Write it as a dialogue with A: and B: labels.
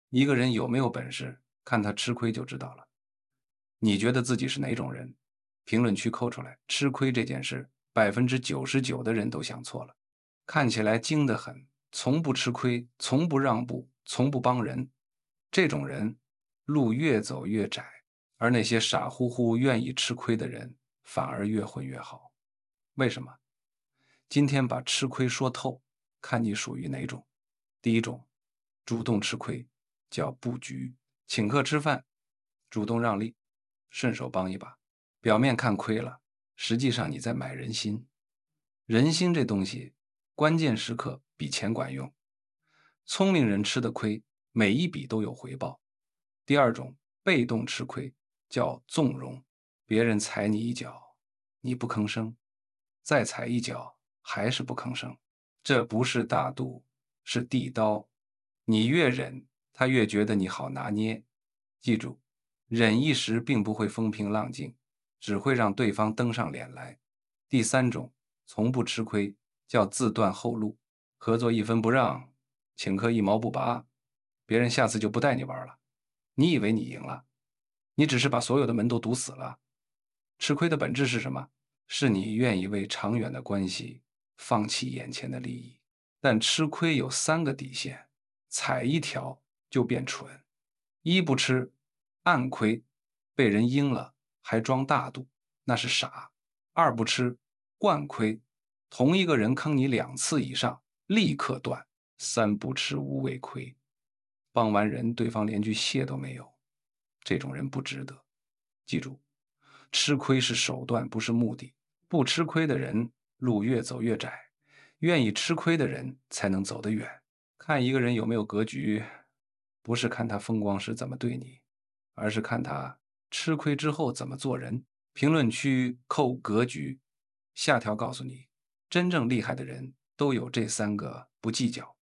A: 一个人有没有本事，看他吃亏就知道了。你觉得自己是哪种人？评论区扣出来。吃亏这件事，99%的人都想错了。看起来精得很，从不吃亏，从不让步，从不帮人。这种人，路越走越窄，而那些傻乎乎愿意吃亏的人，反而越混越好。为什么？今天把吃亏说透，看你属于哪种。第一种，主动吃亏，叫布局，请客吃饭，主动让利，顺手帮一把。表面看亏了，实际上你在买人心。人心这东西，关键时刻比钱管用。聪明人吃的亏，每一笔都有回报。第二种，被动吃亏，叫纵容，别人踩你一脚，你不吭声，再踩一脚，还是不吭声。这不是大度，是地刀。你越忍，他越觉得你好拿捏。记住，忍一时并不会风平浪静，只会让对方登上脸来。第三种，从不吃亏，叫自断后路。合作一分不让，请客一毛不拔，别人下次就不带你玩了。你以为你赢了，你只是把所有的门都堵死了。吃亏的本质是什么？是你愿意为长远的关系放弃眼前的利益。但吃亏有3个底线，踩一条就变蠢。一不吃，暗亏，被人阴了还装大度，那是傻。二不吃，惯亏，同一个人坑你2次以上，立刻断。三不吃，无谓亏，帮完人对方连句谢都没有，这种人不值得。记住，吃亏是手段，不是目的。不吃亏的人路越走越窄，愿意吃亏的人才能走得远。看一个人有没有格局，不是看他风光时怎么对你，而是看他吃亏之后怎么做人。评论区扣格局，下条告诉你，真正厉害的人都有这3个不计较。